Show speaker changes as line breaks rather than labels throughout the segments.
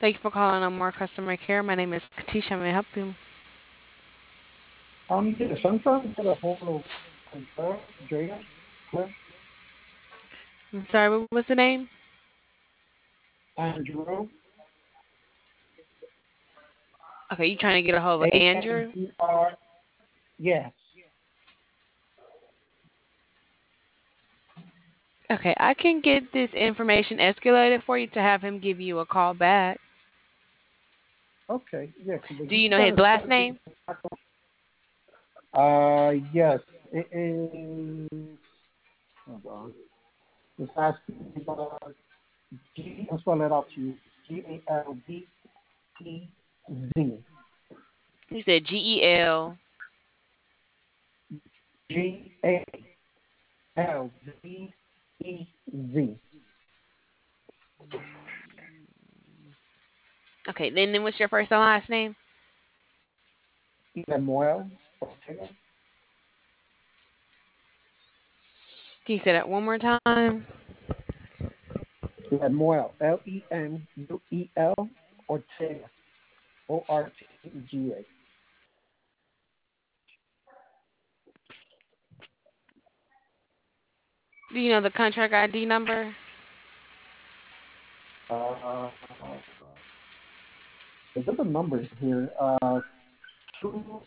Thank you for calling on More Customer Care. My name is Katisha. May I help you?
Yes, I'm trying to get a hold of Andrea, Claire,
I'm sorry, what was the name?
Andrew,
Okay, you trying to get a hold of Andrew?
Andr. Yes.
Okay, I can get this information escalated for you to have him give you a call back.
Okay. Yeah, but
Do
he's
you know
trying
his
to
last
set me
name?
back on. Yes. It is. Hold on. It's asking me about G. I'll spell it out to you. GALBEZ.
You said GEL.
GALBEZ.
Okay, then what's your first and last name?
Lemuel Ortega.
Can you say that one more time?
Lemuel. Lemuel Ortega. Ortega.
Do you know the contract ID number?
Uh, there's a number here. Two,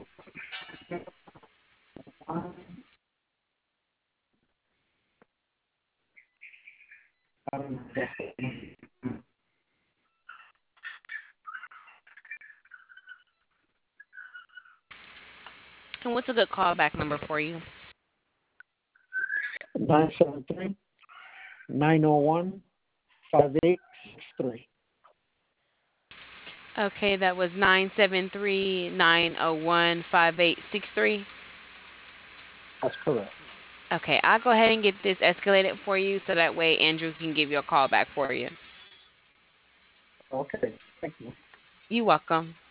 And what's a good callback number for you?
973 901 5863.
Okay, that was 973-901-5863.
That's correct.
Okay, I'll go ahead and get this escalated for you so that way Andrew can give you a call back for you.
Okay. Thank you.
You're welcome.